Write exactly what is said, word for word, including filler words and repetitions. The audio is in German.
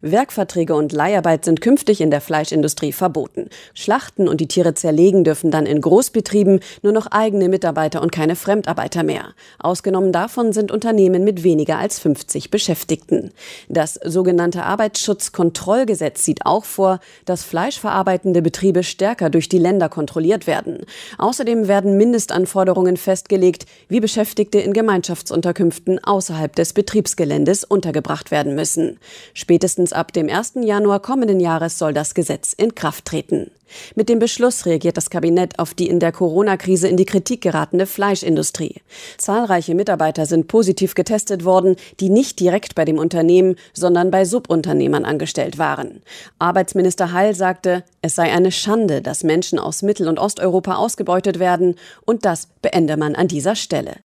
Werkverträge und Leiharbeit sind künftig in der Fleischindustrie verboten. Schlachten und die Tiere zerlegen dürfen dann in Großbetrieben nur noch eigene Mitarbeiter und keine Fremdarbeiter mehr. Ausgenommen davon sind Unternehmen mit weniger als fünfzig Beschäftigten. Das sogenannte Arbeitsschutzkontrollgesetz sieht auch vor, dass fleischverarbeitende Betriebe stärker durch die Länder kontrolliert werden. Außerdem werden Mindestanforderungen festgelegt, wie Beschäftigte in Gemeinschaftsunterkünften außerhalb des Betriebsgeländes untergebracht werden müssen. Spätestens ab dem ersten Januar kommenden Jahres soll das Gesetz in Kraft treten. Mit dem Beschluss reagiert das Kabinett auf die in der Corona-Krise in die Kritik geratene Fleischindustrie. Zahlreiche Mitarbeiter sind positiv getestet worden, die nicht direkt bei dem Unternehmen, sondern bei Subunternehmern angestellt waren. Arbeitsminister Heil sagte, es sei eine Schande, dass Menschen aus Mittel- und Osteuropa ausgebeutet werden, und das beende man an dieser Stelle.